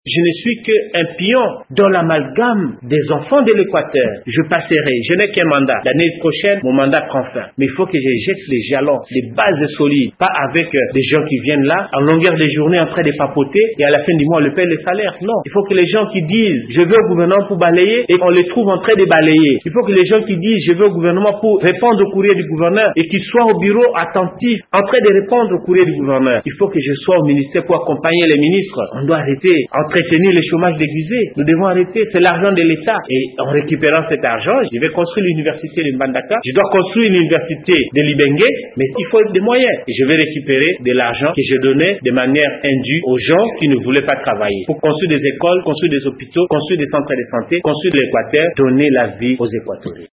je ne suis qu'un pion dans l'amalgame des enfants de l'Équateur. Je passerai, je n'ai qu'un mandat. L'année prochaine, mon mandat prend fin. Mais il faut que je jette les jalons, les bases solides, pas avec des gens qui viennent là, en longueur de journée en train de papoter, et à la fin du mois, on le paye le salaire. Non, il faut que les gens qui disent, je vais au gouvernement pour balayer, et qu'on les trouve en train de balayer. Il faut que les gens qui disent, je vais au gouvernement pour répondre au courrier du gouverneur, et qu'ils soient au bureau attentifs, en train de répondre au courrier du gouverneur. Il faut que je sois au ministère pour accompagner les ministres. On doit arrêter, entretenir le chômage déguisé. Nous devons arrêter, c'est l'argent de l'État. Et en récupérant cet argent, je vais construire l'université de Mbandaka, je dois construire l'université de Libenge, mais il faut des moyens. Et je vais récupérer de l'argent que je donnais de manière indue aux gens qui ne voulaient pas travailler. Pour construire des écoles, construire des hôpitaux, construire des centres de santé, construire l'Équateur, donner la vie aux Équatoriens.